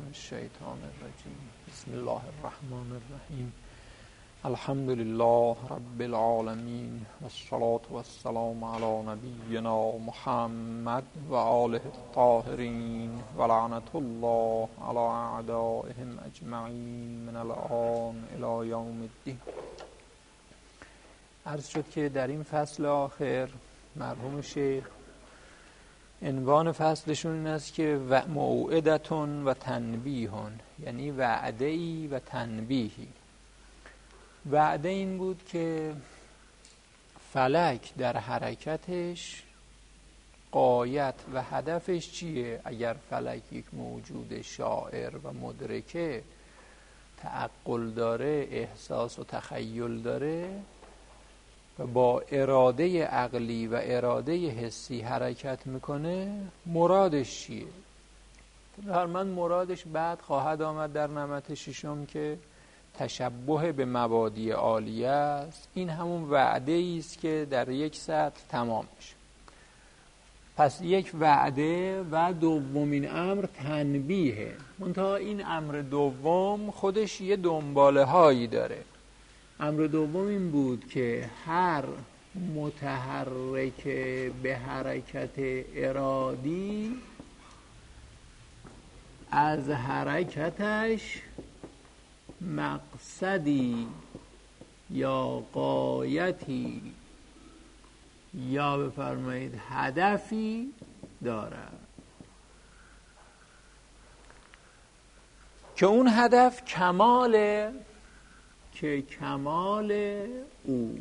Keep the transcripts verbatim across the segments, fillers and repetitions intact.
الشیطان الرجیم. بسم الله الرحمن الرحیم. الحمد لله رب العالمین والصلاة والسلام علی نبینا محمد و آله الطاهرین و لعنت الله علی اعدائهم اجمعین من الآن الی یوم الدین. عرض شد که در این فصل آخر مرحوم شیخ عنوان فصلشون این است که و موعدتون و تنبیهون، یعنی وعده‌ای و تنبیهی. وعده این بود که فلک در حرکتش غایت و هدفش چیه؟ اگر فلک یک موجود شاعر و مدرکه، تعقل داره، احساس و تخیل داره و با اراده عقلی و اراده حسی حرکت میکنه، مرادش چیه؟ در من مرادش بعد خواهد آمد در نمط ششم که تشبه به مبادی عالیه است. این همون وعده است که در یک سطر تمام میشه. پس یک وعده و دومین امر تنبیهه. منتها این امر دوم خودش یه دنباله هایی داره. امر دوم این بود که هر متحرک به حرکت ارادی از حرکتش مقصدی یا غایتی یا بفرمایید هدفی دارد که اون هدف کماله، که کمال او،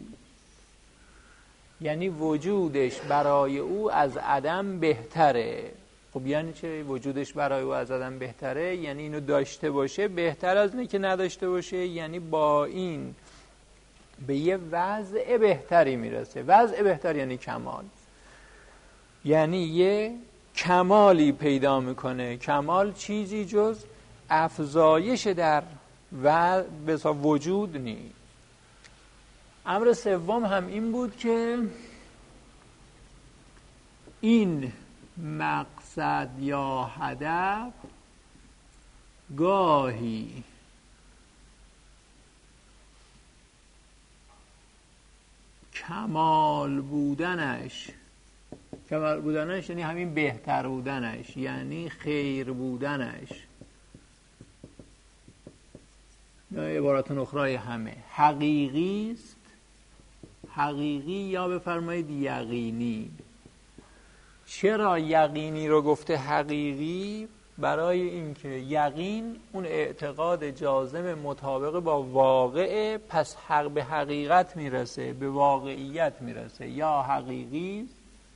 یعنی وجودش برای او از عدم بهتره. خب یعنی چه وجودش برای او از عدم بهتره؟ یعنی اینو داشته باشه بهتر از اینه که نداشته باشه، یعنی با این به یه وضع بهتری میرسه. وضع بهتر یعنی کمال، یعنی یه کمالی پیدا میکنه. کمال چیزی جز افزایش در و بسا وجود نیست. امر سوم هم این بود که این مقصد یا هدف گاهی کمال بودنش، کمال بودنش یعنی همین بهتر بودنش، یعنی خیر بودنش، یا عبارت اخرای همه حقیقی است. حقیقی یا بفرمایید یقینی. چرا یقینی رو گفته حقیقی؟ برای اینکه یقین اون اعتقاد جازم مطابق با واقعه، پس حق به حقیقت میرسه، به واقعیت میرسه. یا حقیقی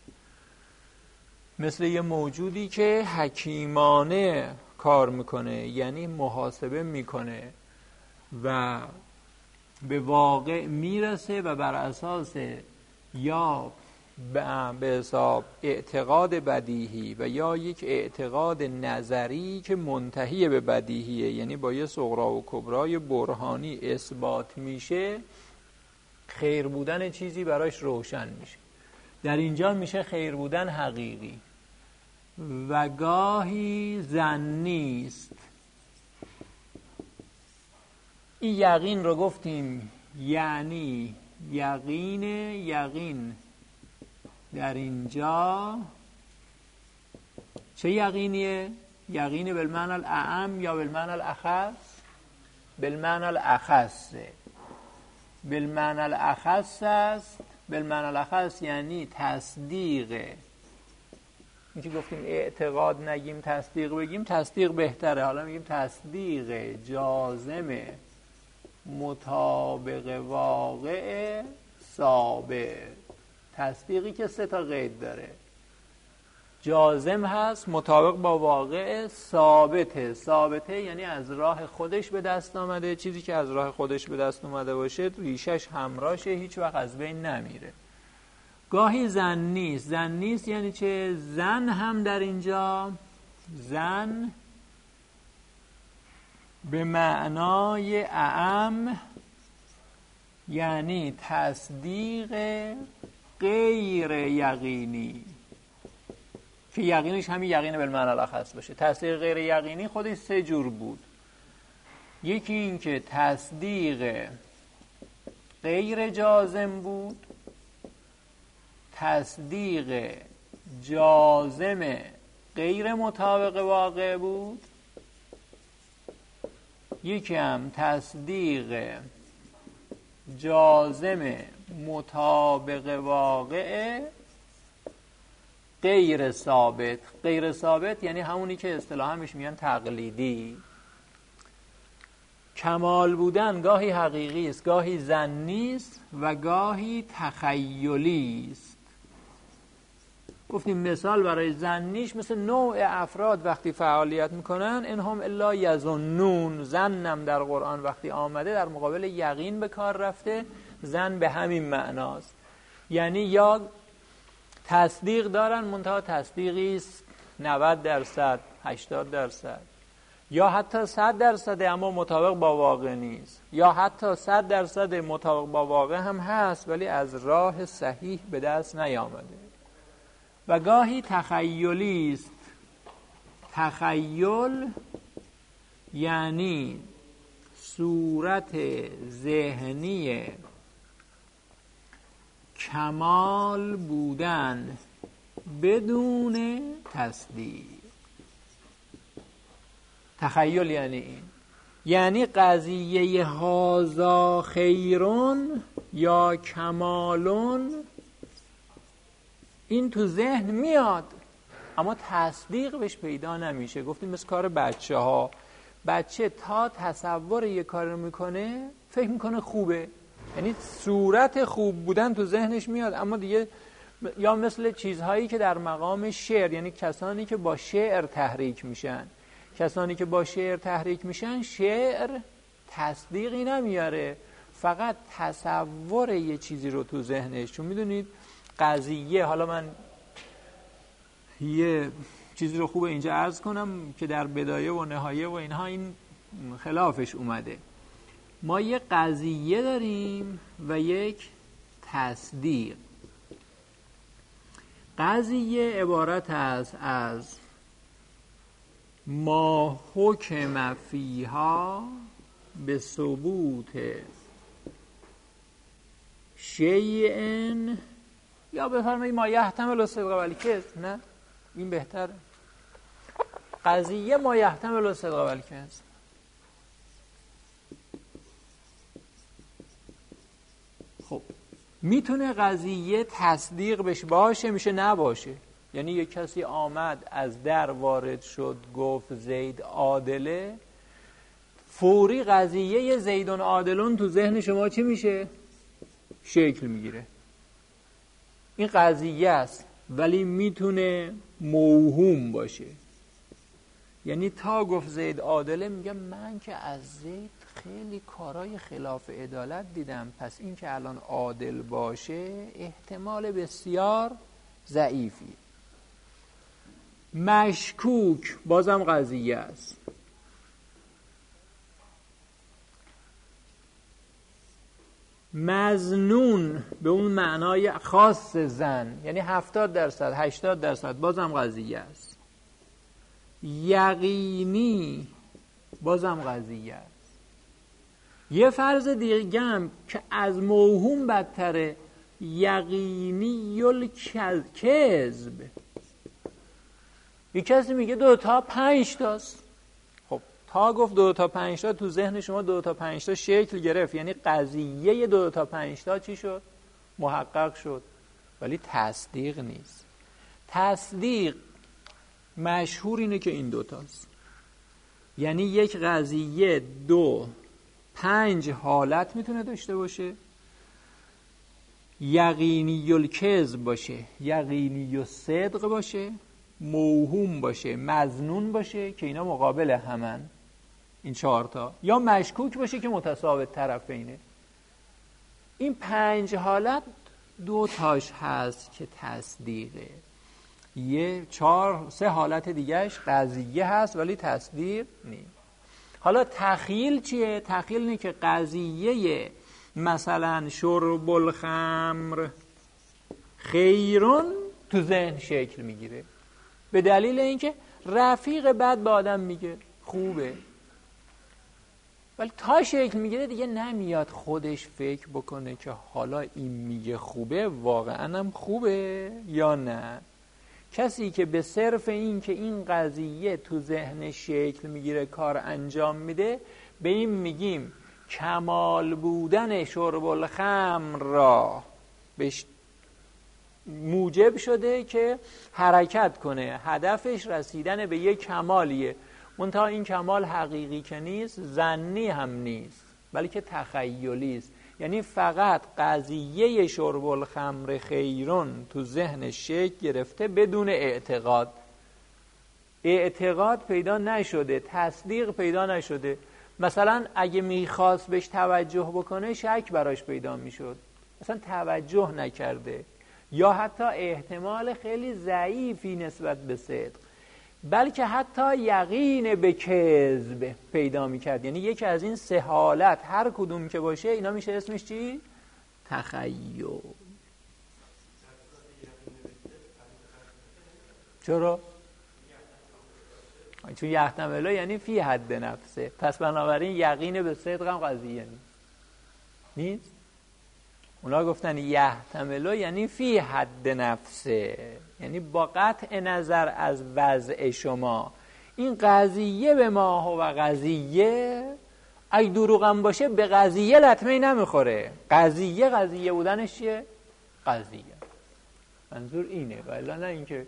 مثل یه موجودی که حکیمانه کار میکنه، یعنی محاسبه میکنه و به واقع میرسه و بر اساس یا به حساب اعتقاد بدیهی و یا یک اعتقاد نظری که منتهی به بدیهیه، یعنی با یه صغرا و کبرای برهانی اثبات میشه، خیر بودن چیزی براش روشن میشه. در اینجا میشه خیر بودن حقیقی. و گاهی ظنی است. این یقین رو گفتیم یعنی یقین. یقین در اینجا چه یقینیه؟ یقین بالمعنی الاعم یا بالمعنی الاخص؟ بالمعنی الاخص. بالمعنی الاخص است. بالمعنی الاخص یعنی تصدیق. این که گفتیم اعتقاد نگیم تصدیق بگیم، تصدیق بهتره. حالا میگیم تصدیق جازمه مطابق واقع ثابت. تصدیقی که سه تا قید داره: جازم هست، مطابق با واقع، ثابته. ثابته یعنی از راه خودش به دست آمده. چیزی که از راه خودش به دست اومده باشه ریشش همراشه، هیچ وقت از بین نمیره. گاهی زن نیست. زن نیست یعنی چه؟ زن هم در اینجا، زن به معنای اعم یعنی تصدیق غیر یقینی. که یقینش همین یقین بالمعنی الاخص باشه. تصدیق غیر یقینی خودش سه جور بود. یکی این که تصدیق غیر جازم بود، تصدیق جازم غیر مطابق واقع بود، یکی هم تصدیق جازم مطابق واقع غیر ثابت. غیر ثابت یعنی همونی که اصطلاحاً بهش میگن تقلیدی. کمال بودن گاهی حقیقی است، گاهی ظنی است و گاهی تخیلی است. گفتیم مثال برای ظنیش مثل نوع افراد وقتی فعالیت میکنن، انهم الا یظنون. ظنم در قرآن وقتی آمده در مقابل یقین به کار رفته، ظن به همین معناست. یعنی یا تصدیق دارن منتها تصدیقی است نود درصد هشتاد درصد، یا حتی صد درصد اما مطابق با واقع نیست، یا حتی صد درصد مطابق با واقع هم هست ولی از راه صحیح به دست نیامده. و گاهی تخیلی است. تخیل یعنی صورت ذهنی کمال بودن بدون تصدیق. تخیل یعنی این، یعنی قضیه هازا خیرون یا کمالون این تو ذهن میاد اما تصدیق بهش پیدا نمیشه. گفتیم مثل کار بچه ها. بچه تا تصور یه کار رو میکنه فکر میکنه خوبه، یعنی صورت خوب بودن تو ذهنش میاد اما دیگه، یا مثل چیزهایی که در مقام شعر، یعنی کسانی که با شعر تحریک میشن کسانی که با شعر تحریک میشن شعر تصدیقی نمیاره، فقط تصور یه چیزی رو تو ذهنش. چون میدونید قضیه، حالا من یه چیزی رو خوبه اینجا عرض کنم که در بدایه و نهایه و اینها این خلافش اومده. ما یه قضیه داریم و یک تصدیق. قضیه عبارت است از ما حکم فیها به ثبوت شیئن، یا بفرمایید ما یحتمل الصدق والکذب. نه این بهتره. قضیه ما یحتمل الصدق والکذب. خب میتونه قضیه تصدیق بشه باشه، میشه نباشه. یعنی یک کسی آمد از در وارد شد گفت زید عادله، فوری قضیه زیدون عادلون تو ذهن شما چی میشه؟ شکل میگیره. این قضیه است ولی میتونه موهوم باشه. یعنی تا گفت زید عادله میگم من که از زید خیلی کارهای خلاف عدالت دیدم، پس این که الان عادل باشه احتمال بسیار ضعیفی. مشکوک بازم قضیه است. مظنون به اون معنای خاص زن، یعنی هفتاد درصد هشتاد درصد بازم قضیه است. یقینی بازم قضیه است. یه فرض دیگه هم که از موهوم بدتره، یقینی الکذب. یک کسی میگه دو تا پنج تاست. خب تا گفت دو تا پنج تا تو ذهن شما دو تا پنج تا شکل گرفت، یعنی قضیه دو تا پنج تا چی شد؟ محقق شد، ولی تصدیق نیست. تصدیق مشهور اینه که این دو تاست، یعنی یک قضیه دو پنج حالت میتونه داشته باشه. یقینی الکذب باشه، یقینی الصدق باشه، موهوم باشه، مظنون باشه که اینا مقابل همن، این چهار تا، یا مشکوک باشه که متساوت طرفینه. این پنج حالت دو تاش هست که تصدیقه، یه چهار سه حالت دیگهش قضیه هست ولی تصدیق نیست. حالا تخیل چیه؟ تخیل اینه که قضیه مثلا شرب الخمر خیرون تو ذهن شکل میگیره. به دلیل اینکه رفیق بد به آدم میگه خوبه، ولی تا شکل میگیره دیگه نمیاد خودش فکر بکنه که حالا این میگه خوبه واقعا هم خوبه یا نه. کسی که به صرف این که این قضیه تو ذهن شکل میگیره کار انجام میده، به این میگیم کمال بودن شرب الخمر را بهش موجب شده که حرکت کنه، هدفش رسیدن به یک کمالیه، منتها این کمال حقیقی که نیست، ظنی هم نیست، بلکه تخیلی است. یعنی فقط قضیه شرب الخمر خیرون تو ذهن شکل گرفته بدون اعتقاد. اعتقاد پیدا نشده، تصدیق پیدا نشده. مثلا اگه میخواست بهش توجه بکنه شک براش پیدا میشد، مثلا توجه نکرده، یا حتی احتمال خیلی ضعیفی نسبت به صدق، بلکه حتی یقین به کذب پیدا میکرد. یعنی یکی از این سه حالت هر کدوم که باشه اینا میشه اسمش چی؟ تخیل. چرا؟ چون یحتمله یعنی فی حد نفسه، پس بنابراین یقین به صدق هم قضیه نیست نیست اونا گفتن یحتمله یعنی فی حد نفسه، یعنی با قطع نظر از وضع شما این قضیه به ما و قضیه اگه دروغم باشه به قضیه لطمه نمیخوره. قضیه قضیه بودنش چیه؟ قضیه. منظور اینه، ولی نه اینکه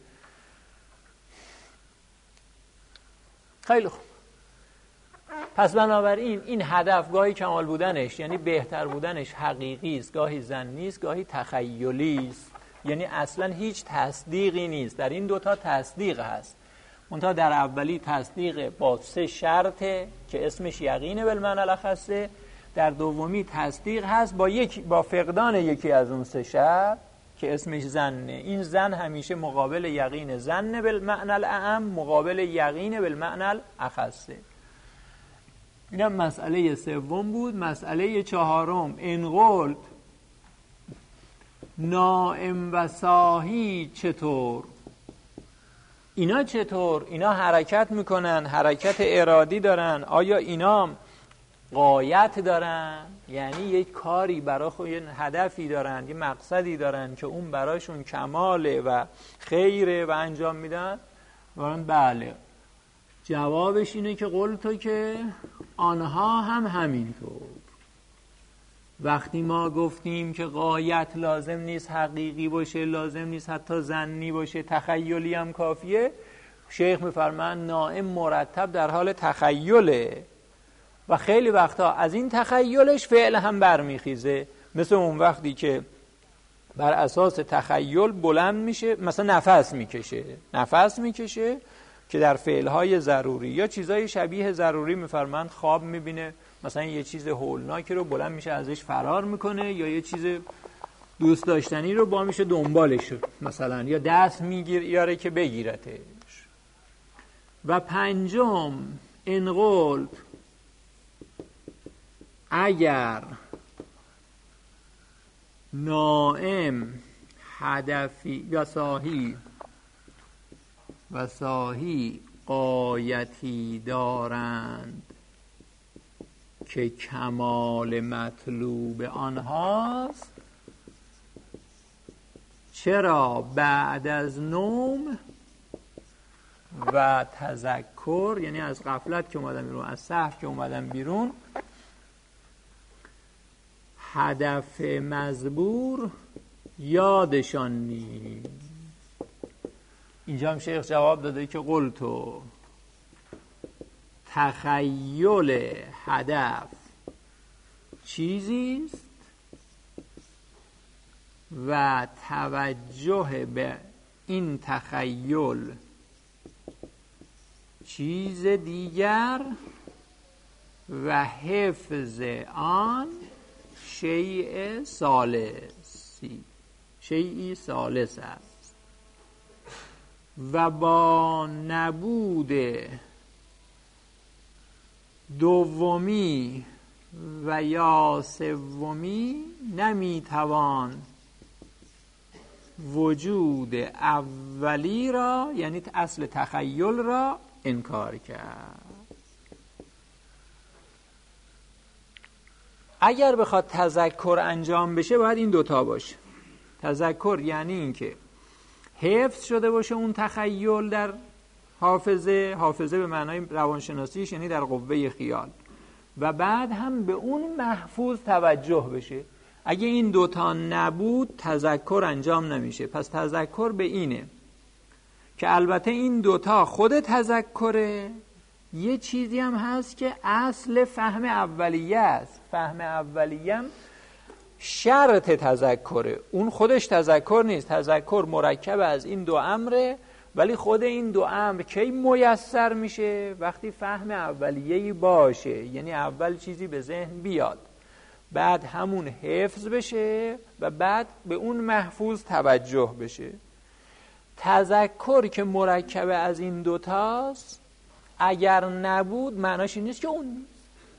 خیلی خوب. پس بنابراین این هدف گاهی کمال بودنش یعنی بهتر بودنش حقیقی است، گاهی ظنی است، گاهی تخیلی است، یعنی اصلا هیچ تصدیقی نیست. در این دوتا تصدیق هست، منتها در اولی تصدیق با سه شرطه که اسمش یقینه بالمعنی الاخصه، در دومی تصدیق هست با یک با فقدان یکی از اون سه شرط که اسمش ظنه. این ظن همیشه مقابل یقین، ظن بالمعنی الاعم مقابل یقین بالمعنی الاخصه. اینم مسئله سوم بود. مسئله چهارم، ان قلت نائم و صاحی چطور؟ اینا چطور؟ اینا حرکت میکنن، حرکت ارادی دارن، آیا اینا غایت دارن؟ یعنی یک کاری برای خود، یه هدفی دارن، یه مقصدی دارن که اون براشون کماله و خیره و انجام میدن؟ بله. جوابش اینه که قلتو که آنها هم همینطور. وقتی ما گفتیم که غایت لازم نیست حقیقی باشه، لازم نیست حتی ظنی باشه، تخیلی هم کافیه، شیخ میفرمان نائم مرتب در حال تخیله و خیلی وقتا از این تخیلش فعل هم برمیخیزه، مثل اون وقتی که بر اساس تخیل بلند میشه، مثلا نفس میکشه نفس میکشه که در فعلهای ضروری یا چیزای شبیه ضروری میفرمند خواب میبینه، مثلا یه چیز هولناکی رو بلند میشه ازش فرار میکنه، یا یه چیز دوست داشتنی رو با میشه دنبالش مثلا، یا دست میگیر یاره که بگیرتش. و پنجم، ان قلت اگر نائم هدفی یا صاحی و صاحی غایتی دارند که کمال مطلوب آنهاست، چرا بعد از نوم و تذکر، یعنی از غفلت که اومدن بیرون، از سهو که اومدن بیرون، هدف مزبور یادشان نیست. اینجا هم شیخ جواب داده که قلتو تخیل هدف چیزیست و توجه به این تخیل چیز دیگر و حفظ آن شیء ثالثی شیئی ثالث است و با نبود دومی و یا سومی نمیتوان وجود اولی را یعنی اصل تخیل را انکار کرد. اگر بخواد تذکر انجام بشه باید این دوتا باشه. تذکر یعنی این که حفظ شده باشه اون تخیل در حافظه، حافظه به معنای روانشناسیش یعنی در قوه خیال، و بعد هم به اون محفوظ توجه بشه. اگه این دوتا نبود تذکر انجام نمیشه. پس تذکر به اینه که البته این دوتا خود تذکره، یه چیزی هم هست که اصل فهم اولیه است. فهم اولیه هم شرط تذکره، اون خودش تذکر نیست. تذکر مرکب از این دو امره، ولی خود این دو امر کی میسر میشه؟ وقتی فهم اولیه‌ای باشه، یعنی اول چیزی به ذهن بیاد، بعد همون حفظ بشه و بعد به اون محفوظ توجه بشه. تذکر که مرکب از این دوتاست اگر نبود معناش این نیست که اون نیست.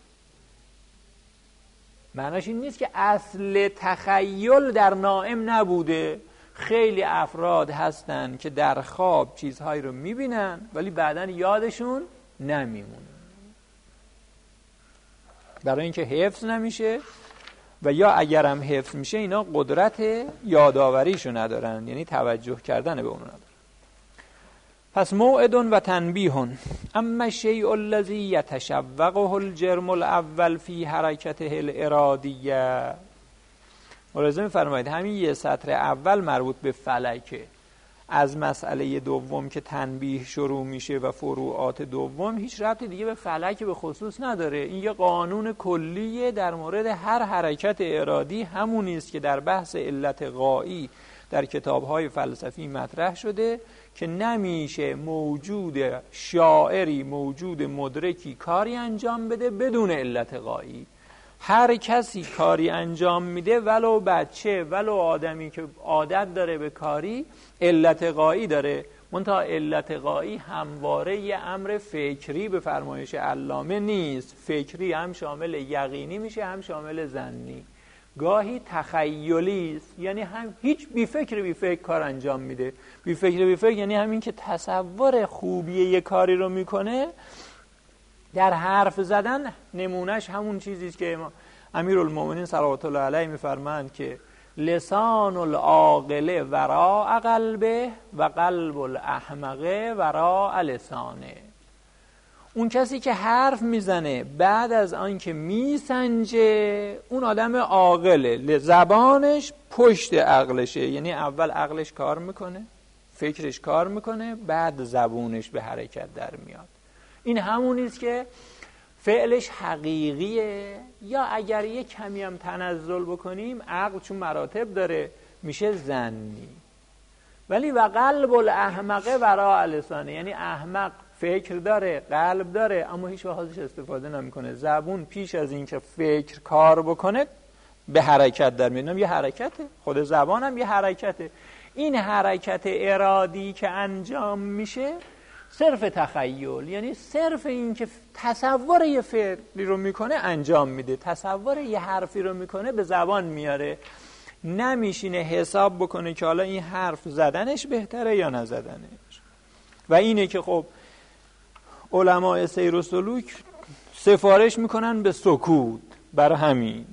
معناش این نیست که اصل تخیل در نائم نبوده. خیلی افراد هستن که در خواب چیزهایی رو میبینن ولی بعداً یادشون نمیمونه، برای اینکه حفظ نمیشه، و یا اگرم حفظ میشه اینا قدرت یادآوریشو ندارن، یعنی توجه کردن به اون ندارن. پس موعد و تنبیه اما الشیء الذی یتشوقه الجرم الاول فی حرکته الارادیه. ملاحظه می‌فرمایید همین یه سطر اول مربوط به فلکه. از مسئله دوم که تنبیه شروع میشه و فروعات دوم هیچ ربطی دیگه به فلک به خصوص نداره. این یه قانون کلیه در مورد هر حرکت ارادی، همونی است که در بحث علت غایی در کتاب‌های فلسفی مطرح شده که نمیشه موجود شاعری، موجود مدرکی کاری انجام بده بدون علت غایی. هر کسی کاری انجام میده، ولو بچه ولو آدمی که عادت داره به کاری، علت غایی داره. منتها علت غایی همواره یه امر فکری به فرمایش علامه نیست. فکری هم شامل یقینی میشه هم شامل ظنی، گاهی تخیلی است، یعنی هم هیچ بی فکر بی فکر کار انجام میده. بی فکر بی فکر یعنی همین که تصور خوبی یه کاری رو میکنه. در حرف زدن نمونهش همون چیزی است که امیرالمومنین صلوات الله علیه میفرمایند که لسان العاقل وراء قلبه و قلب الاحمق وراء لسانه. اون کسی که حرف میزنه بعد از آن که میسنجه، اون آدم عاقله، زبانش پشت عقلشه، یعنی اول عقلش کار میکنه، فکرش کار میکنه، بعد زبونش به حرکت در میاد. این همونیست که فعلش حقیقیه. یا اگر یک کمی هم تنزل بکنیم، عقل چون مراتب داره میشه ظنی. ولی و قلب الاحمق وراء لسانه، یعنی احمق فکر داره، قلب داره، اما هیچ وقت ازش استفاده نمیکنه. زبون پیش از این که فکر کار بکنه به حرکت در میاد. یه حرکته، خود زبان هم یه حرکته. این حرکت ارادی که انجام میشه صرف تخیل، یعنی صرف این که تصور یه فعلی رو میکنه انجام میده، تصور یه حرفی رو میکنه به زبان میاره، نمیشینه حساب بکنه که حالا این حرف زدنش بهتره یا نزدنش. و اینه که خب علماء سیر و سلوک سفارش میکنن به سکوت. برای همین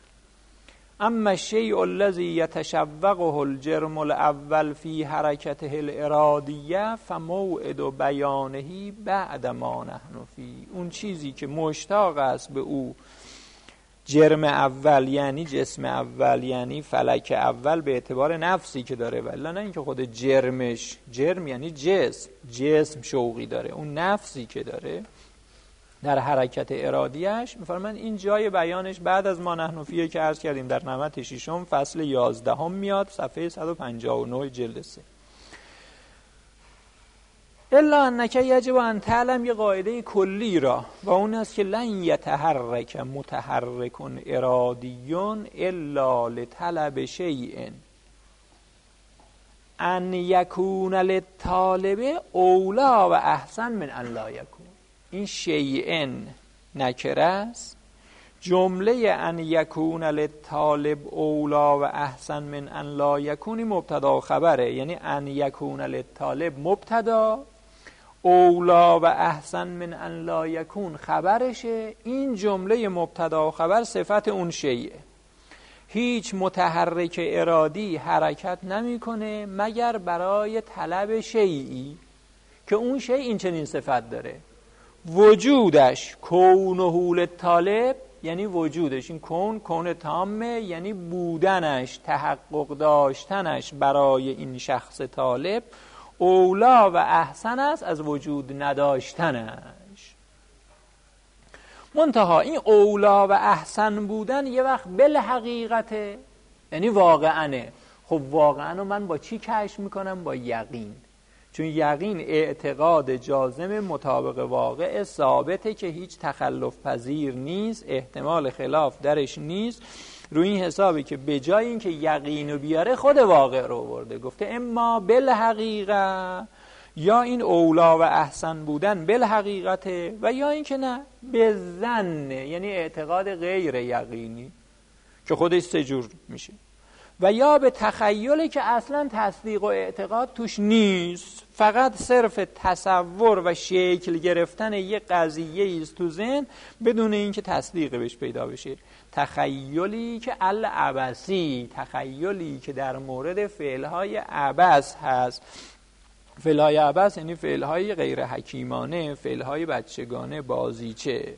اما الشیء الذی یتشوقه الجرم الاول فی حرکته الارادیه فموعد بیانه بعد ما نحن فی. اون چیزی که مشتاق است به او جرم اول، یعنی جسم اول، یعنی فلک اول به اعتبار نفسی که داره، ولی نه اینکه خود جرمش، جرم یعنی جسم، جسم شوقی داره، اون نفسی که داره در حرکت ارادیش. میفرمان این جای بیانش بعد از ما نحن فیه که عرض کردیم در نمط ششم فصل یازدهم میاد، صفحه صد و پنجاه و نه جلد سه. الا انک یجب ان تعلم، یه قاعده کلی را، و اون است که لن یتحرک متحرک ارادی الا لطلب شیء ان یکون للطالب اولا و احسن من ان لا یکون. این شیئن نکره است جمله ان یکون للطالب اولا و احسن من ان لا یکونی مبتدا و خبره، یعنی ان یکون للطالب مبتدا، اولا و احسن من ان لا یکون خبرشه. این جمله مبتدا و خبر صفت اون شیء. هیچ متحرک ارادی حرکت نمیکنه مگر برای طلب شیئی که اون شیء این چنین صفت داره. وجودش کونه للطالب، یعنی وجودش، این کون کون تامه، یعنی بودنش، تحقق داشتنش برای این شخص طالب اولا و احسن است از وجود نداشتنش. منتها این اولا و احسن بودن یه وقت بالحقیقته، یعنی واقعاًه. خب واقعاً من با چی کشف میکنم؟ با یقین. چون یقین اعتقاد جازم مطابق واقع ثابته که هیچ تخلف پذیر نیست، احتمال خلاف درش نیست. روی این حسابی که به جای این که یقینو بیاره خود واقع رو برده، گفته اما بالحقیقه، یا این اولا و احسن بودن بالحقیقته، و یا این که نه به ظن، یعنی اعتقاد غیر یقینی که خودش سه جور میشه، و یا به تخیلی که اصلا تصدیق و اعتقاد توش نیست، فقط صرف تصور و شکل گرفتن یه قضیه است تو ذهن بدون اینکه تصدیق بهش پیدا بشه. تخیلی که العبثی، تخیلی که در مورد فعلهای عبث هست. فعلهای عبث یعنی فعلهای غیر حکیمانه، فعلهای بچگانه، بازیچه.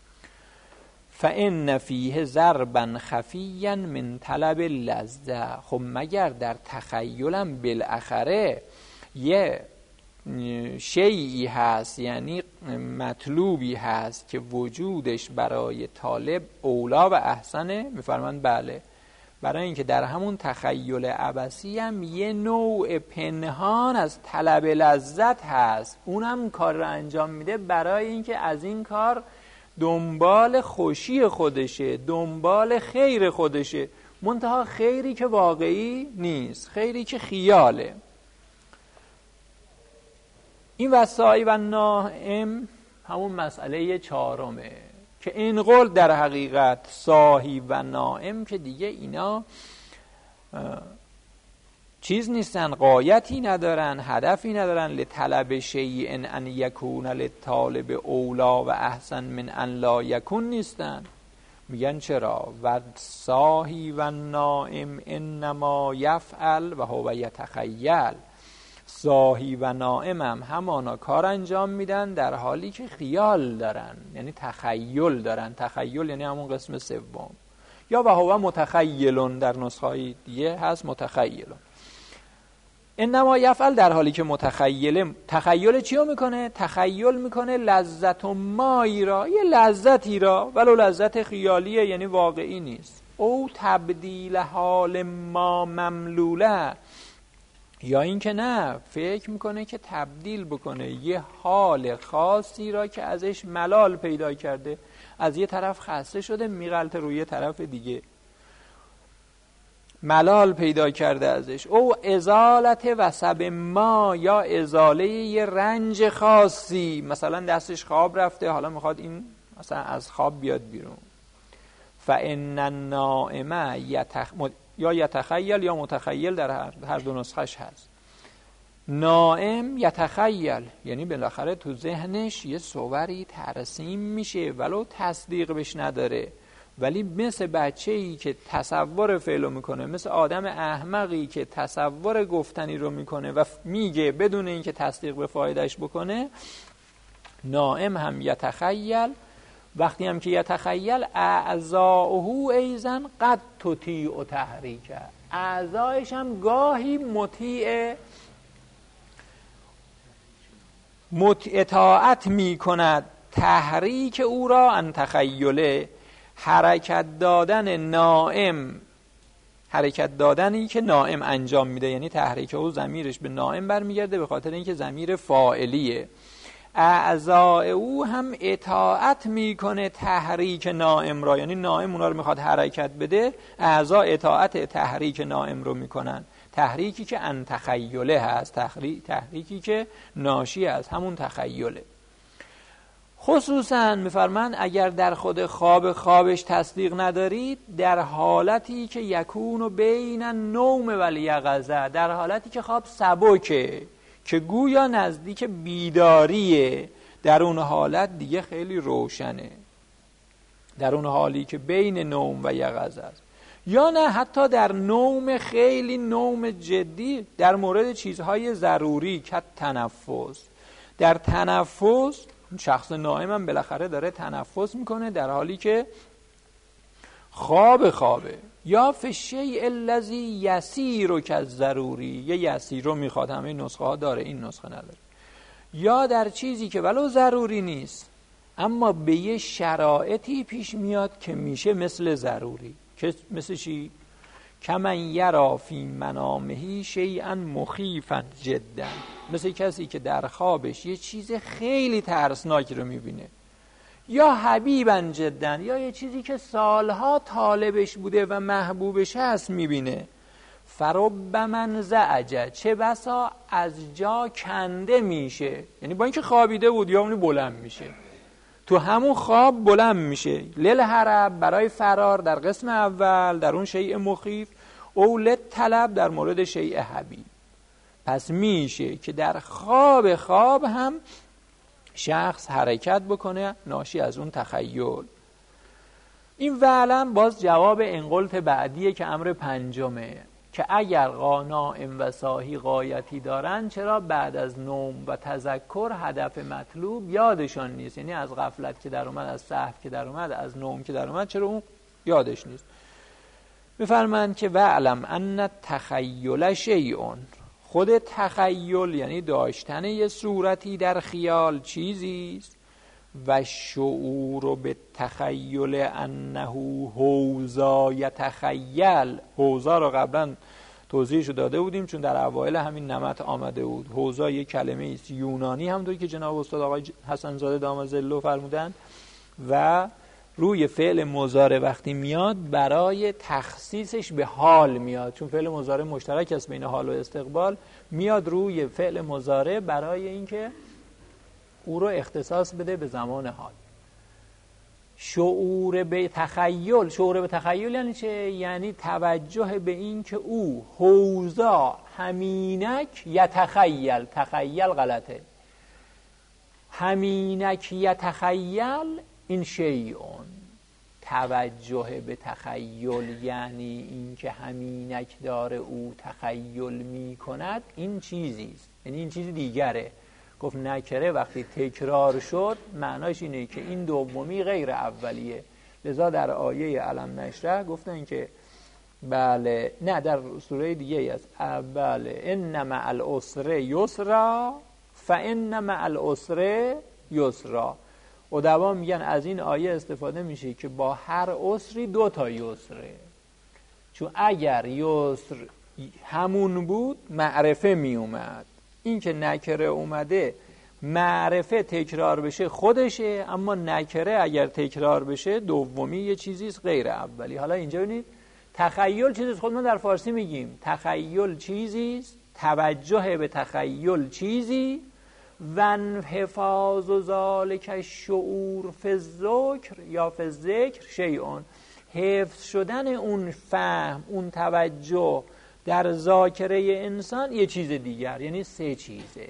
فإن فیه ضربا خفیا من طلب اللذة. خب مگر در تخیلم بالاخره یه شیئی هست، یعنی مطلوبی هست که وجودش برای طالب اولا و احسنه؟ میفرمند بله. برای اینکه در همون تخیل عبثی هم یه نوع پنهان از طلب لذت هست، اونم کار رو انجام میده برای اینکه از این کار دنبال خوشی خودشه، دنبال خیر خودشه، منتها خیری که واقعی نیست، خیری که خیاله. این وصای و نائم همون مسئله چهارمه که این قول در حقیقت صاحی و نائم که دیگه اینا چیز نیستن، غایتی ندارن، هدفی ندارن. لطلب شیء ان یکون للطالب اولا و احسن من ان لا یکون نیستن. میگن چرا؟ و صاحی و نائم انما یفعل و هو یتخیل. صاحی و نائم هم همانا کار انجام میدن در حالی که خیال دارن، یعنی تخیل دارن. تخیل یعنی همون قسم سوم. یا و هو متخیلون در نسخه‌های دیگه هست متخیلون. انما یفعل در حالی که متخیل. تخیل چیو میکنه؟ تخیل میکنه لذت و مایی را، یه لذتی را، ولو لذت خیالیه یعنی واقعی نیست. او تبدیل حال ما مملوله، یا این که نه فکر میکنه که تبدیل بکنه یه حال خاصی را که ازش ملال پیدا کرده، از یه طرف خسته شده میغلطه روی یه طرف دیگه، ملال پیدا کرده ازش. او ازالت وسب ما، یا ازاله یه رنج خاصی، مثلا دستش خواب رفته حالا میخواد این مثلا از خواب بیاد بیرون. فإن النائم یتخ... یا یتخیل یا متخیل در هر دو نسخش هست. نائم یتخیل یعنی بالاخره تو ذهنش یه صوری ترسیم میشه ولو تصدیق بش نداره، ولی مثل بچه‌ای که تصور فعلو میکنه، مثل آدم احمقی که تصور گفتنی رو میکنه و میگه بدون اینکه تصدیق به فایدهش بکنه. نائم هم یتخیل، وقتی هم که یتخیل اعضاؤه ایزن قد تطیع تحریکه، اعضایش هم گاهی مطیع اطاعت میکند تحریک او را ان تخیله. حرکت دادن نائم، حرکت دادنی که نائم انجام میده، یعنی تحریک او ضمیرش به نائم برمیگرده به خاطر اینکه ضمیر فاعلیه. اعضاء او هم اطاعت میکنه تحریک نائم را، یعنی نائم اونا رو میخواد حرکت بده، اعضا اطاعت تحریک نائم رو میکنن، تحریکی که ان تخیله هست، تحریک تحریکی که ناشی از همون تخیله. خصوصا میفرمان اگر در خود خواب خوابش تصدیق ندارید، در حالتی که یکون بین النوم و الیقظه، در حالتی که خواب سبکه که گویا نزدیک بیداریه، در اون حالت دیگه خیلی روشنه، در اون حالی که بین نوم و یقظه است. یا نه حتی در نوم خیلی نوم جدی، در مورد چیزهای ضروری که تنفس، در تنفس شخص نائم هم بالاخره داره تنفس میکنه در حالی که خواب خوابه. یا فی الشیء الذی یسیر کالضروری، یه یسیر رو میخواد، همه نسخه ها داره، این نسخه نداره. یا در چیزی که ولو ضروری نیست اما به یه شرایطی پیش میاد که میشه مثل ضروری. که مثل چی؟ کمن یرا فی منامه شیئا مخیفا جدا، مثل کسی که در خوابش یه چیز خیلی ترسناک رو میبینه. یا حبیبا جدا، یا یه چیزی که سالها طالبش بوده و محبوبش هست میبینه. فرب من زعجه، چه بسا از جا کنده میشه، یعنی با اینکه خوابیده بود یا اونی بلند میشه، تو همون خواب بلند میشه. لیل هرب، برای فرار در قسم اول در اون شیء مخیف، اولت طلب در مورد شیء حبیب. پس میشه که در خواب خواب هم شخص حرکت بکنه ناشی از اون تخیل. این وعلم باز جواب انقلت بعدیه که امر پنجمه، که اگر نائم و صاحی غایتی دارن، چرا بعد از نوم و تذکر هدف مطلوب یادشان نیست؟ یعنی از غفلت که در اومد، از سهو که در اومد، از نوم که در اومد، چرا اون یادش نیست؟ میفرمایند که وعلم ان التخیل شیء، خود تخیل یعنی داشتن یه صورتی در خیال چیزیست، و شعور به تخیل انه حوزا یتخیل. حوزا رو قبلا توضیحشو داده بودیم چون در اوایل همین نمط آمده بود. حوزا یه کلمه است یونانی، همونطور که جناب استاد آقای حسن زاده دام ظله فرمودن، و روی فعل مضارع وقتی میاد برای تخصیصش به حال میاد، چون فعل مضارع مشترک است بین حال و استقبال، میاد روی فعل مضارع برای اینکه او رو اختصاص بده به زمان حال. شعور به تخیل، شعور به تخیل یعنی چه؟ یعنی توجه به این که او حوزا همینک یتخیل، تخیل غلطه، همینک یتخیل این شیعون. توجه به تخیل یعنی این که همینک داره او تخیل می کند، این چیزیست، یعنی این چیز دیگره. گفت نکره وقتی تکرار شد معناش اینه که این دومی غیر اولیه. لذا در آیه علم نشرح گفتن که بله، نه در سوره دیگه است، بله ان مع العسر یسرا فان مع العسر یسرا. ادبا میگن از این آیه استفاده میشه که با هر عسری دو تا یسره، چون اگر یسر همون بود معرفه می اومد، این که نکره اومده معرفه تکرار بشه خودشه، اما نکره اگر تکرار بشه دومی یه چیزیست غیر اولی. حالا اینجا ببینید تخیل چیزیست، خود ما در فارسی میگیم تخیل چیزیست، توجه به تخیل چیزی، و انحفاظ و ذالک الشعور فی الذکر یا فی الذکر شیئون، حفظ شدن اون فهم، اون توجه در ذاکره انسان یه چیز دیگر، یعنی سه چیزه.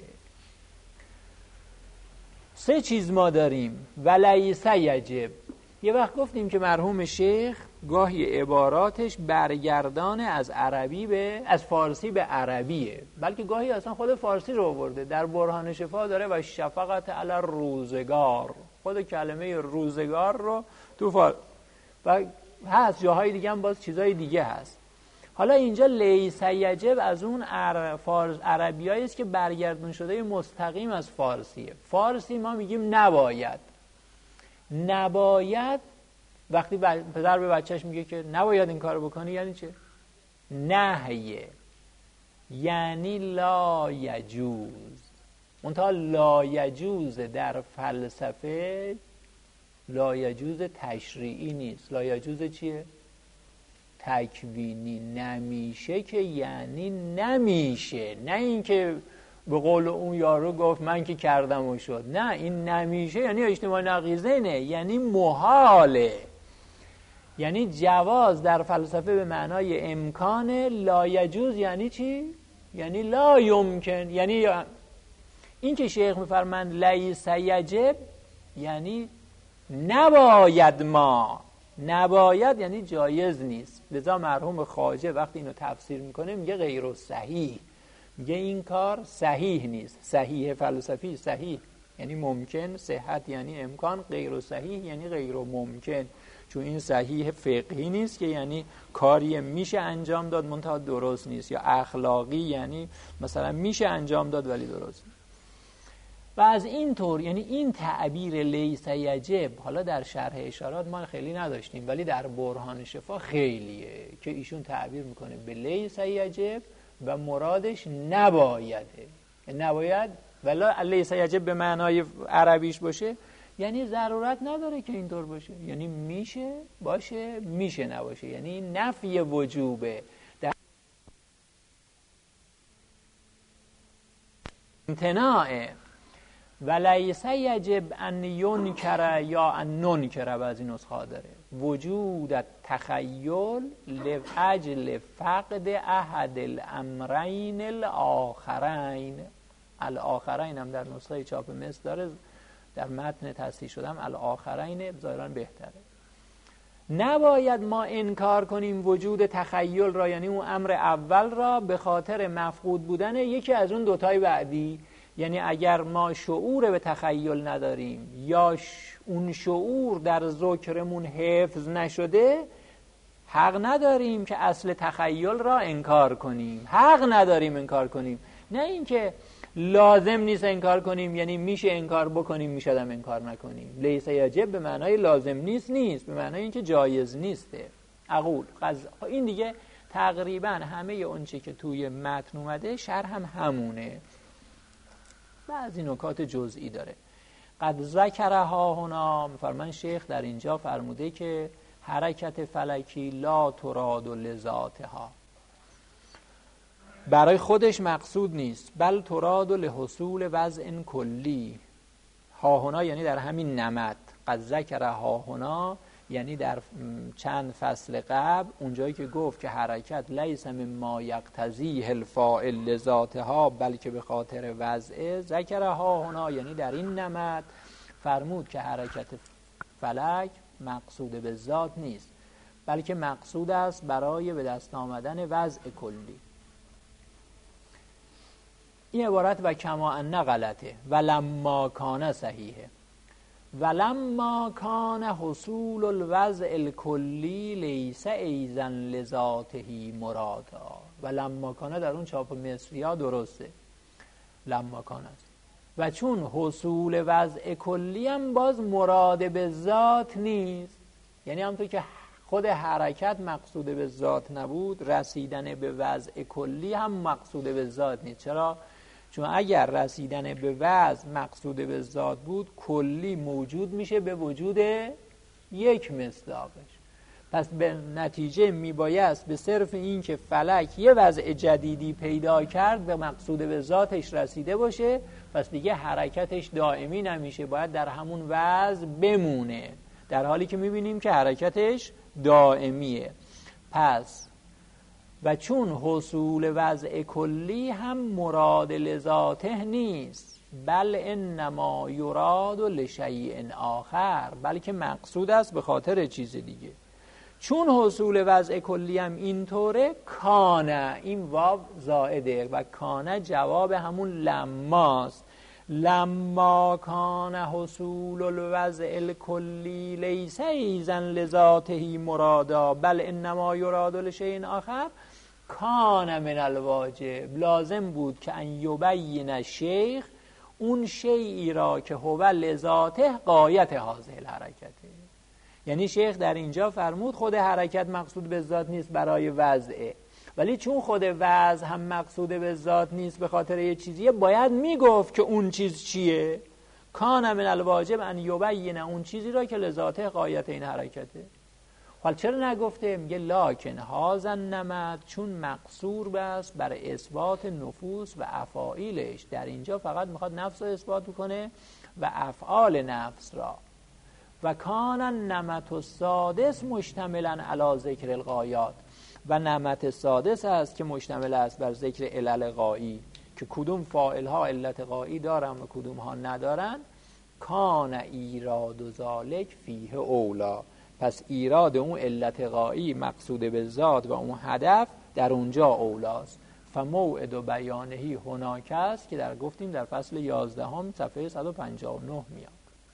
سه چیز ما داریم. ولیس یجب. یه وقت گفتیم که مرحوم شیخ گاهی عباراتش برگردانه از عربی به از فارسی به عربیه، بلکه گاهی اصلا خود فارسی رو آورده. در برهان شفا داره و شفقت علی روزگار، خود کلمه روزگار رو تو فار... و هست جاهای دیگه هم باز چیزای دیگه هست. حالا اینجا لیس یجب از اون عربیایی است که برگردون شده مستقیم از فارسیه. فارسی ما میگیم نباید. نباید وقتی پدر به بچهش میگه که نباید این کارو بکنی یعنی چه؟ نهیه، یعنی لا یجوز. منتها لا یجوز در فلسفه لا یجوز تشریعی نیست. لا یجوز چیه؟ تکوینی. نمیشه که یعنی نمیشه، نه اینکه به قول اون یارو گفت من که کردم و شد. نه، این نمیشه یعنی اجتماع نقیضه نه، یعنی محاله. یعنی جواز در فلسفه به معنای امکان، لا یجوز یعنی چی؟ یعنی لا یمکن. یعنی این که شیخ میفرمند لیس یجب یعنی نباید، ما نباید یعنی جایز نیست. لذا مرحوم خواجه وقتی اینو تفسیر میکنه میگه غیر صحیح، میگه این کار صحیح نیست. صحیح فلسفی صحیح یعنی ممکن، صحت یعنی امکان، غیر صحیح یعنی غیر ممکن. چون این صحیح فقهی نیست که یعنی کاری میشه انجام داد منتها درست نیست، یا اخلاقی یعنی مثلا میشه انجام داد ولی درست نیست. و از این طور یعنی این تعبیر لیس یجب، حالا در شرح اشارات ما خیلی نداشتیم ولی در برهان شفا خیلیه که ایشون تعبیر میکنه به لیس یجب و مرادش نبایده. نباید ولی لیس یجب به معنای عربیش باشه یعنی ضرورت نداره که اینطور باشه، یعنی میشه باشه میشه نباشه، یعنی نفی وجوبه. در امتناعه ولیس یجب ان ینکر یا ان ننکر، بعضی نسخه داره وجود تخیل لاجل فقد احد الامرین الاخرین. الاخرین هم در نسخه چاپ مصر داره، در متن تصحیح شدم الاخرین ظاهرا بهتره. نباید ما انکار کنیم وجود تخیل را، یعنی اون امر اول را، به خاطر مفقود بودن یکی از اون دوتای بعدی. یعنی اگر ما شعور به تخیل نداریم یا اون شعور در ذکرمون حفظ نشده، حق نداریم که اصل تخیل را انکار کنیم. حق نداریم انکار کنیم. نه اینکه لازم نیست انکار کنیم یعنی میشه انکار بکنیم میشه هم انکار نکنیم. لیس یجب به معنای لازم نیست نیست، به معنای اینکه جایز نیسته. اقول قض... این دیگه تقریبا همه اون چی که توی متن اومده شرح هم همونه، بعضی نکات جزئی داره. قد ذکرها هنا، فرمان شیخ در اینجا فرموده که حرکت فلکی لا تراد لذاتها، برای خودش مقصود نیست، بل تراد لحصول وضع کلی. ها هنا یعنی در همین نمط. قد ذکرها هنا یعنی در چند فصل قبل اونجایی که گفت که حرکت لیس مما یقتضیه الفاعل لذاتها بلکه به خاطر وضع، ذکرها هنا یعنی در این نمط فرمود که حرکت فلک مقصود به ذات نیست بلکه مقصود است برای به دست آمدن وضع کلی. این عبارت و کما ان غلطه و لما کان صحیحه. ولما کان حصول الوضع الکلی لیس ایضا لذاته مرادا. ولما کان در اون چاپ مصری ها درسته، لما کان است. و چون حصول وضع کلی هم باز مراد به ذات نیست، یعنی همونطور که خود حرکت مقصود به ذات نبود، رسیدن به وضع کلی هم مقصود به ذات نیست. چرا؟ چون اگر رسیدن به وضع مقصود به ذات بود، کلی موجود میشه به وجود یک مصداقش. پس به نتیجه میبایست به صرف این که فلک یه وضع جدیدی پیدا کرد به مقصود به ذاتش رسیده باشه، پس دیگه حرکتش دائمی نمیشه، باید در همون وضع بمونه، در حالی که میبینیم که حرکتش دائمیه. پس و چون حصول وضع کلی هم مراد لذاته نیست، بل انما یراد لشیء آخر، بلکه مقصود است به خاطر چیز دیگه. چون حصول وضع کلی هم اینطوره، کانه، این واو زائده و کانه جواب همون لماست. لما کان حصول الوضع الکلی لیس ایضا لذاته مرادا بل انما یراد لشیء آخر، کان من الواجب، لازم بود که ان یبین شیخ اون شیئی را که هو لذاته غایت هذه الحرکته. یعنی شیخ در اینجا فرمود خود حرکت مقصود به ذات نیست برای وضعه، ولی چون خود وضع هم مقصود به ذات نیست به خاطر یه چیزیه، باید میگفت که اون چیز چیه. کان من الواجب ان یبین اون چیزی را که لذاته غایت این حرکته. حالا چرا نگفته؟ میگه لاکن هازن نمد، چون مقصور بس بر اثبات نفوس و افعالش. در اینجا فقط میخواد نفس رو اثبات بکنه و افعال نفس را. و کان النمط السادس مشتملا علی ذکر الغایات، و نمط سادس است که مشتمل است بر ذکر علل غایی، که کدوم فاعل ها علت غایی دارن و کدوم ها ندارن. کان ایراد و ذالک فیه اولا، پس ایراد اون علت غایی مقصود به ذات و اون هدف در اونجا اولاست. فموعد و بیانهی هناک است که در گفتیم در فصل یازدهم صفحه صد و پنجاه و نه میاد.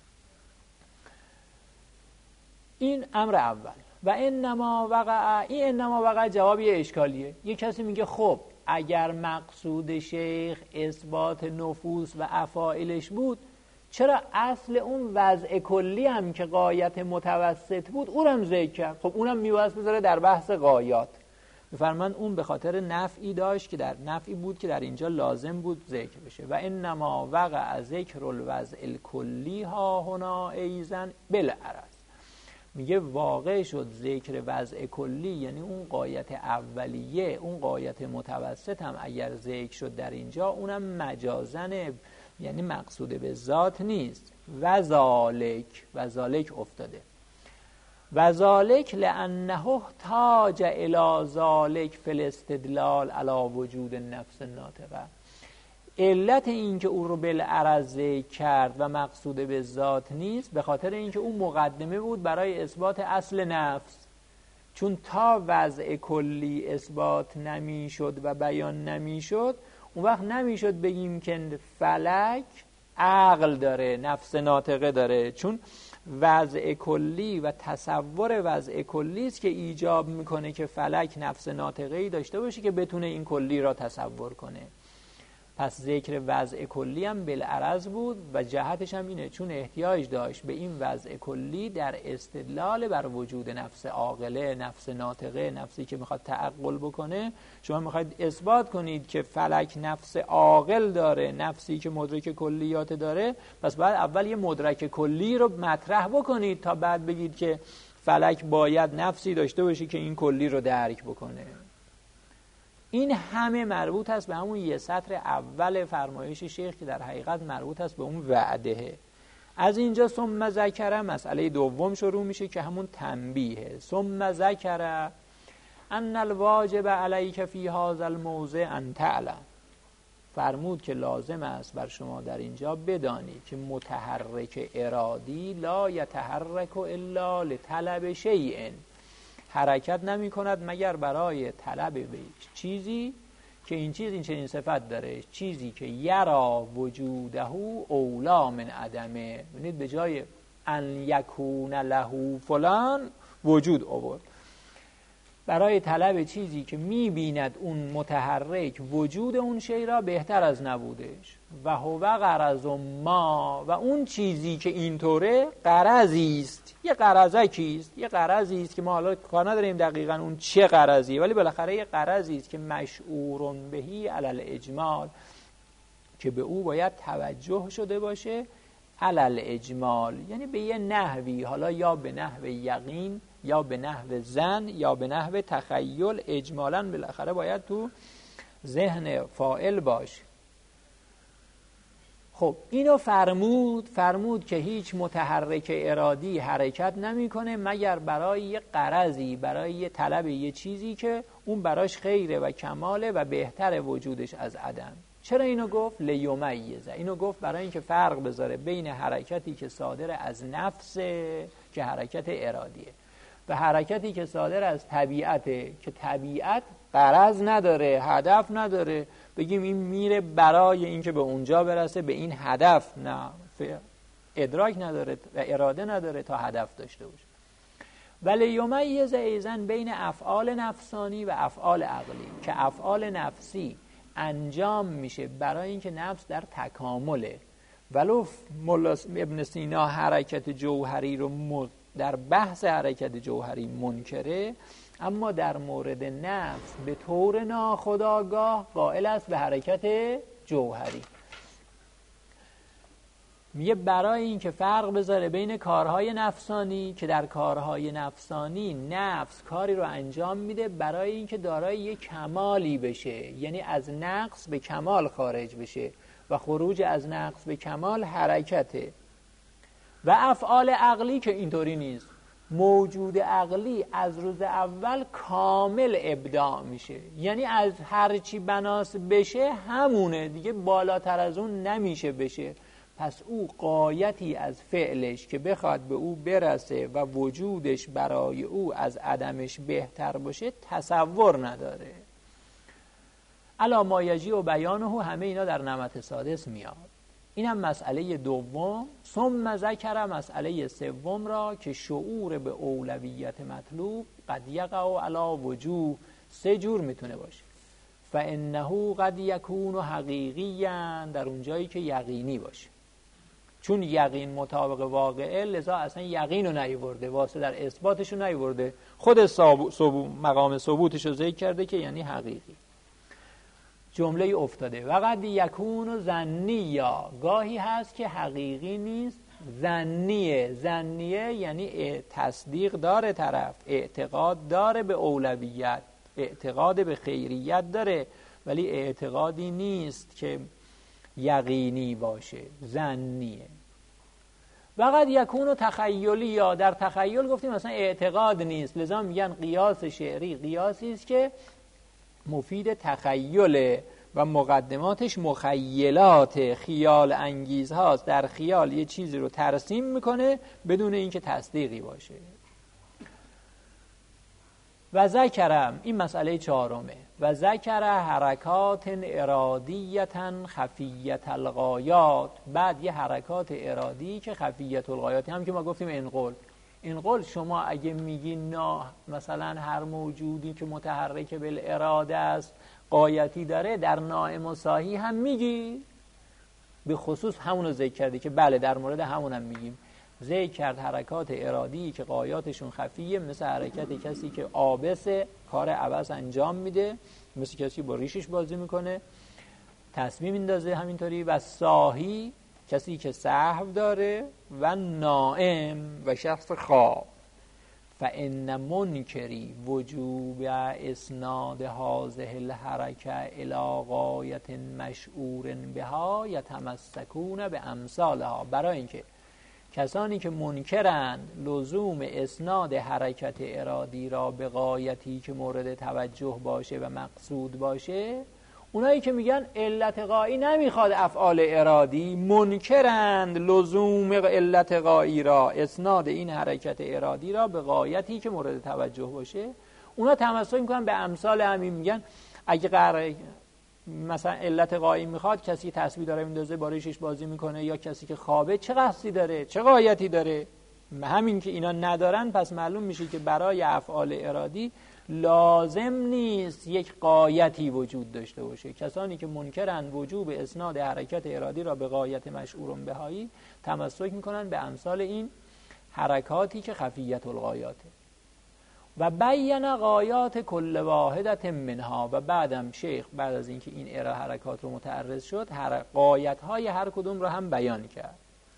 این امر اول. و انما وقع، این انما وقع جواب یه اشکالیه. یه کسی میگه خب اگر مقصود شیخ اثبات نفوس و افاعلش بود، چرا اصل اون وضع کلی هم که غایت متوسط بود اونم ذکر کرد؟ خب اونم میباید بذاره در بحث غایات. بفرمان اون به خاطر نفعی داشت که در نفعی بود که در اینجا لازم بود ذکر بشه. و انما وقع ذکر الوضع الکلی ها هنا ایزن بالعرض، میگه واقع شد ذکر وضع کلی، یعنی اون غایت اولیه، اون غایت متوسط هم اگر ذکر شد در اینجا، اونم مجازن، یعنی مقصود به ذات نیست. و ذالک، و ذالک افتاده. و ذالک لانه احتاج الی ذالک فی الاستدلال علی وجود نفس ناطقه. علت این که او رو بالعرض ذکر کرد و مقصود به ذات نیست، به خاطر اینکه اون مقدمه بود برای اثبات اصل نفس. چون تا وضع کلی اثبات نمی شد و بیان نمی شد، اون وقت نمی شد بگیم که فلک عقل داره، نفس ناطقه داره، چون وضع کلی و تصور وضع کلی است که ایجاب میکنه که فلک نفس ناطقه‌ای داشته باشه که بتونه این کلی را تصور کنه. پس ذکر وضع کلی هم بالعرض بود و جهتش هم اینه چون احتیاج داشت به این وضع کلی در استدلال بر وجود نفس عاقله، نفس ناطقه، نفسی که میخواد تعقل بکنه. شما میخواید اثبات کنید که فلک نفس عاقل داره، نفسی که مدرک کلیات داره، پس باید اول یه مدرک کلی رو مطرح بکنید تا بعد بگید که فلک باید نفسی داشته باشه که این کلی رو درک بکنه. این همه مربوط است به همون یه سطر اول فرمایش شیخ که در حقیقت مربوط است به اون وعده. از اینجا ثم ذکر مسئله دوم شروع میشه که همون تنبیه. ثم ذکر ان الواجب علیک فی هذا الموضع ان تعلم، فرمود که لازم است بر شما در اینجا بدانی که متحرک ارادی لا یتحرک الا لطلب شیء، حرکت نمی کند مگر برای طلب به چیزی که این چیز این چنین صفت داره، چیزی که یرا وجوده اولا من عدمه. ببینید به جای ان یکون له فلان وجود آورد، برای طلب چیزی که می بیند اون متحرک وجود اون شی را بهتر از نبودش. و هو غرض ما، و اون چیزی که اینطوره غرضی است، یه غرضکی است، یه غرضی است که ما حالا کار نداریم دقیقاً اون چه غرضی، ولی بالاخره یه غرضی است که مشعور بهی علی الاجمال، که به او باید توجه شده باشه علی الاجمال، یعنی به یه نحوی، حالا یا به نحو یقین یا به نحو ظن یا به نحو تخیل، اجمالاً بالاخره باید تو ذهن فاعل باشه. خب اینو فرمود فرمود که هیچ متحرک ارادی حرکت نمیکنه مگر برای یه غرضی، برای یه طلب یه چیزی که اون براش خیره و کماله و بهتر وجودش از عدم. چرا اینو گفت؟ لیمیزه، اینو گفت برای اینکه فرق بذاره بین حرکتی که صادر از نفسه که حرکت ارادیه و حرکتی که صادر از طبیعته که طبیعت غرض نداره، هدف نداره، بگیم این میره برای اینکه به اونجا برسه، به این هدف نه، ادراک نداره و اراده نداره تا هدف داشته باشه. ولی یمیز ایزن بین افعال نفسانی و افعال عقلی، که افعال نفسی انجام میشه برای اینکه نفس در تکامله. ولو مولا ابن سینا حرکت جوهری رو در بحث حرکت جوهری منکره، اما در مورد نفس به طور ناخودآگاه قائل است به حرکت جوهری. میگه برای این که فرق بذاره بین کارهای نفسانی که در کارهای نفسانی نفس کاری رو انجام میده برای اینکه دارای یک کمالی بشه، یعنی از نقص به کمال خارج بشه و خروج از نقص به کمال حرکته، و افعال عقلی که اینطوری نیست. موجود عقلی از روز اول کامل ابداع میشه، یعنی از هر چی بناس بشه همونه دیگه، بالاتر از اون نمیشه بشه. پس او غایتی از فعلش که بخواد به او برسه و وجودش برای او از عدمش بهتر باشه تصور نداره. الا ما یجی و بیانه، همه اینا در نمط سادس میاد. این هم مسئله دوم. ثم ذکر مسئله سوم را که شعور به اولویت مطلوب قد یقع علی وجوه، سه جور میتونه باشه. فانه قد یکون حقیقیا، در اون جایی که یقینی باشه، چون یقین مطابق واقعه لذا اصلا یقین رو نیورده، واسه در اثباتش رو نیورده، خود ثبوت مقام ثبوتش رو ذکر کرده که یعنی حقیقی. جمله افتاده و قد یکون ظنیا، گاهی هست که حقیقی نیست، ظنیه. ظنیه یعنی تصدیق داره طرف، اعتقاد داره به اولویت، اعتقاد به خیریت داره، ولی اعتقادی نیست که یقینی باشه، ظنیه. و قد یکون تخیلی، یا در تخیل گفتیم مثلا اعتقاد نیست، لذا میگن قیاس شعری قیاسی است که مفید تخیله و مقدماتش مخیلات، خیال انگیز هاست، در خیال یه چیزی رو ترسیم میکنه بدون اینکه تصدیقی باشه. و ذکرم، این مسئله چهارمه، و ذکر حرکات ارادیتا خفیت الغایات، بعد یه حرکات ارادی که خفیت الغایات، هم که ما گفتیم انقل انقل شما اگه میگی نه مثلا هر موجودی که متحرک بالاراده است غایتی داره، در نائم و صاحی هم میگی، به خصوص همونو ذکر کردی که بله در مورد همونم میگیم. ذکر کرد حرکات ارادی که غایاتشون خفیه، مثل حرکت کسی که عابس کار عبث انجام میده، مثل کسی با ریشش بازی میکنه، تصمیم میندازه همینطوری، و صاحی کسی که سهو داره، و نائم و شخص خواب. فان منکری وجوب اسناد هذه الحرکه الی غایت مشعور بها یتمسکون به امثالها، برای اینکه کسانی که منکرند لزوم اسناد حرکت ارادی را به غایتی که مورد توجه باشه و مقصود باشه، اونایی که میگن علت غایی نمیخواد افعال ارادی، منکرند لزوم علت غایی را، اسناد این حرکت ارادی را به غایتی که مورد توجه باشه، اونا تمسک میکنن به امثال همین. میگن اگه قرار مثلا علت غایی میخواد، کسی تسبیح داره میندازه با ریشش بازی میکنه، یا کسی که خوابه، چه قصدی داره، چه غایتی داره؟ همین که اینا ندارن، پس معلوم میشه که برای افعال ارادی لازم نیست یک غایتی وجود داشته باشه. کسانی که منکرن وجوب اسناد حرکت ارادی را به غایت مشعور بهایی، تمسک میکنن به امثال این حرکاتی که خفیت الغایاته. و بیان غایات کل واحدت منها، و بعدم شیخ بعد از اینکه این ارا حرکات رو متعرض شد، هر غایت های هر کدوم رو هم بیان کرد.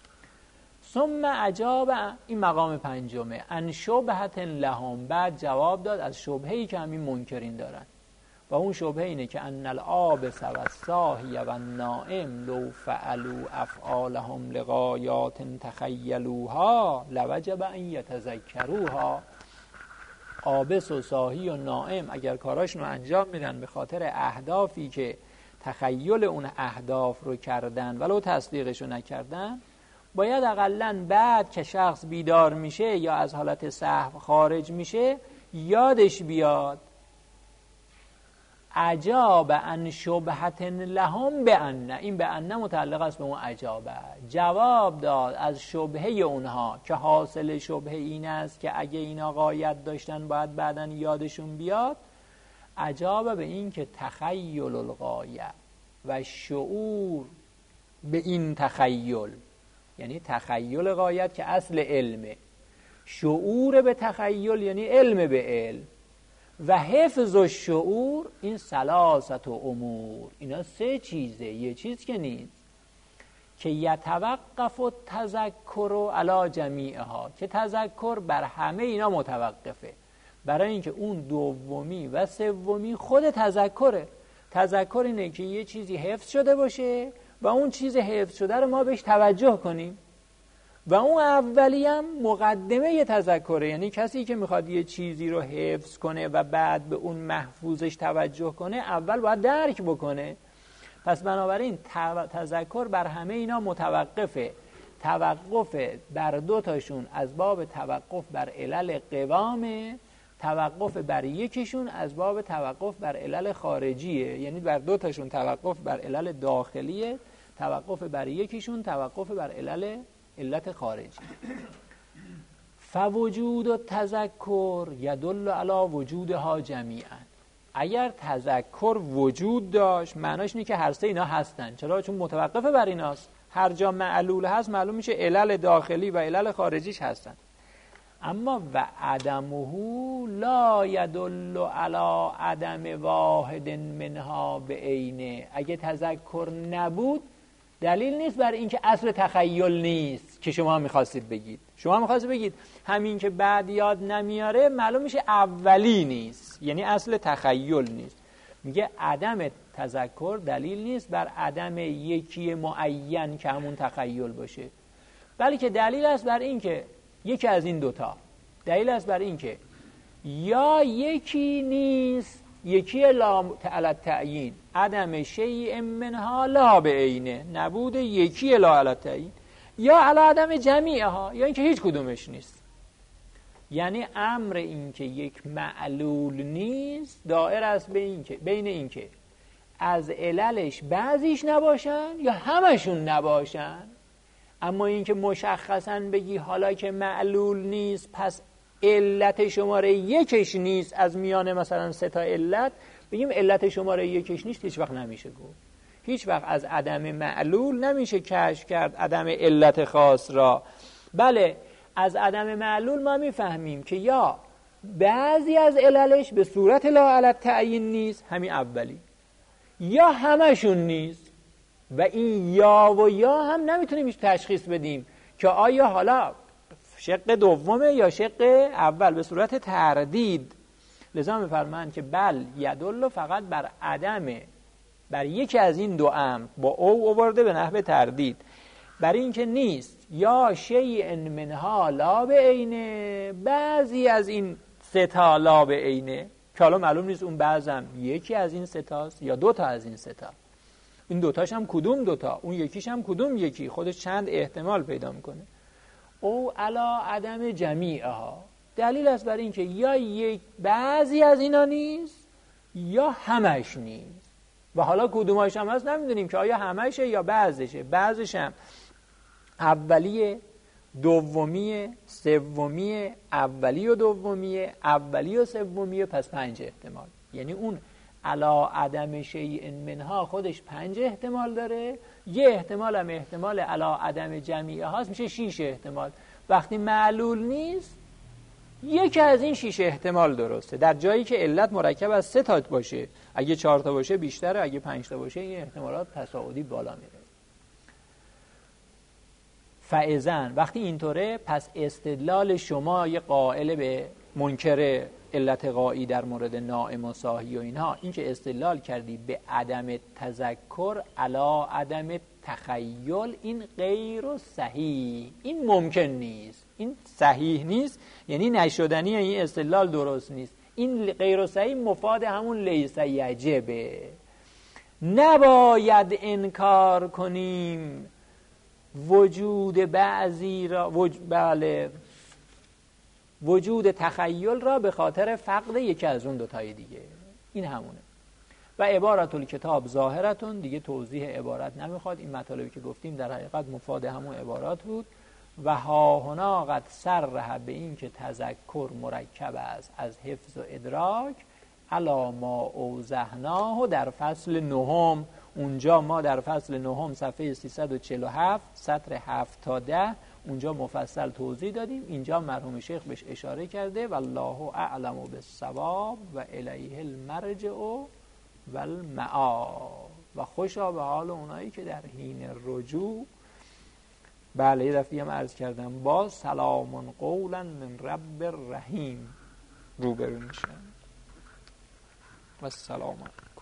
ثم اجاب، این مقام پنجمه، ان شبهت لهم، بعد جواب داد از شبهه‌ای که همین منکرین دارن، و اون شبهه اینه که ان العابس و الصاحی و النائم لو فعلوا افعالهم لغایات تخیلوها لوجب ان یتذکروها. عابس و صاحی و نائم اگر کاراشون رو انجام میدن به خاطر اهدافی که تخیل اون اهداف رو کردن ولو تصدیقش رو نکردن، باید اقلن بعد که شخص بیدار میشه یا از حالت سهو خارج میشه یادش بیاد. عجاب ان شبهت لهم بان، این بان متعلق است به اون عجابه، جواب داد از شبهه اونها که حاصل شبهه این است که اگه اینا غایت داشتن باید بعداً یادشون بیاد. عجاب به این که تخیل الغایه و شعور به این تخیل، یعنی تخیل غایت که اصل علمه، شعور به تخیل یعنی علم به علم، و حفظ الشعور این ثلاثت و امور، اینا سه چیزه، یه چیز که نیست. که یتوقف التذکر علی جمیعها، که تذکر بر همه اینا متوقفه، برای اینکه اون دومی و سومی خود تذکره. تذکر اینه که یه چیزی حفظ شده باشه و اون چیز حفظ شده رو ما بهش توجه کنیم، و اون اولی هم مقدمه یه تذکره، یعنی کسی که میخواد یه چیزی رو حفظ کنه و بعد به اون محفوظش توجه کنه اول باید درک بکنه. پس بنابراین تذکر بر همه اینا متوقفه. توقف بر دو تاشون از باب توقف بر علل قوامه، توقف بر یکیشون از باب توقف بر علل خارجیه، یعنی بر دو تاشون توقف بر علل داخلیه، توقف بر یکیشون توقف بر علل علت خارجی. فوجود التذکر یدل علی وجودها جمیعا. اگر تذکر وجود داشت معناش اینه که هر سه اینا هستن. چرا؟ چون متوقف بر ایناست. هر جا معلول هست معلوم میشه علل داخلی و علل خارجیش هستن. اما و عدمه لا یدل علی عدم واحد منها بعینه. اگه تذکر نبود دلیل نیست بر اینکه اصل تخیل نیست که شما میخواستید بگید. شما میخواستید بگید همین که بعد یاد نمیاره معلوم میشه اولی نیست، یعنی اصل تخیل نیست. میگه عدم تذکر دلیل نیست بر عدم یکی معین که همون تخیل باشه، بلکه دلیل است بر اینکه یکی از این دوتا، دلیل است بر اینکه یا یکی نیست، یکی لا علی تعیین، عدم شیء منها لا بعینه، نبود یکی لا علی تعیین، یا علی عدم جمیعها، یا اینکه هیچ کدومش نیست. یعنی امر این که یک معلول نیست دائر است به این که بین این که از عللش بعضیش نباشن یا همشون نباشن. اما این که مشخصاً بگی حالا که معلول نیست پس علت شماره یکش نیست از میان مثلا سه تا علت، بگیم علت شماره یکش نیست، هیچ وقت نمیشه گفت. هیچ وقت از عدم معلول نمیشه کشف کرد عدم علت خاص را. بله از عدم معلول ما میفهمیم که یا بعضی از عللش به صورت لا علی تعیین نیست، همین اولی، یا همشون نیست. و این یا و یا هم نمیتونیم هیچ تشخیص بدیم که آیا حالا شق دومه یا شق اول، به صورت تردید. لذا میفرمایند که بل یدل فقط بر عدم، بر یکی از این دو امر با او آورده به نحو تردید، بر این که نیست یا شیء منها لا بعینه، بعضی از این سه تا لا بعینه، که حالا معلوم نیست اون بعضم یکی از این سه تاست یا دو تا از این سه تا. این دوتاش هم کدوم دوتا، اون یکیش هم کدوم یکی، خودش چند احتمال پیدا میکنه. او علا عدم جمیعها، دلیل است بر این که یا یک بعضی از اینا نیست یا همش نیست. و حالا کدوماش هم هست نمیدونیم که آیا همشه یا بعضشه. بعضش هم اولیه، دومیه، سومیه، اولی و دومیه، اولی و سومیه، پس پنج احتمال. یعنی اون علا عدم شیء منها خودش پنج احتمال داره، یه احتمال هم احتمال علا عدم جمیعه هاست، میشه شیش احتمال. وقتی معلول نیست یکی از این شیش احتمال درسته، در جایی که علت مرکب از سه تا باشه. اگه چهار تا باشه بیشتره، اگه پنج تا باشه این احتمالات تصاعدی بالا میره. فاذن وقتی اینطوره پس استدلال شما یه قائل به منکر علت غایی در مورد نائم و صاحی و اینها، این که استدلال کردی به عدم تذکر علا عدم تخیل، این غیر صحیح، این ممکن نیست، این صحیح نیست، یعنی نشدنی، این استدلال درست نیست. این غیر صحیح مفاد همون لیس یجبه. نباید انکار کنیم وجود بعضی را وج... بله وجود تخیل را به خاطر فقد یکی از اون دوتای دیگه. این همونه. و عبارت الکتاب ظاهرتون، دیگه توضیح عبارت نمیخواد. این مطالبی که گفتیم در حقیقت مفاد همون عبارات بود. و ها هنا قد صرح به این که تذکر مرکب است از حفظ و ادراک علی ما اوضحناه در فصل نهم. اونجا ما در فصل نهم صفحه سیصد و چهل و هفت سطر هفت تا ده اونجا مفصل توضیح دادیم. اینجا مرحوم شیخ بهش اشاره کرده والله اعلم بالصواب و الیه المرجع و المآب. و خوشا به حال اونایی که در حین رجوع بله یه دفعه هم عرض کردم با سلام قولا من رب رحیم روبرو میشن و سلام.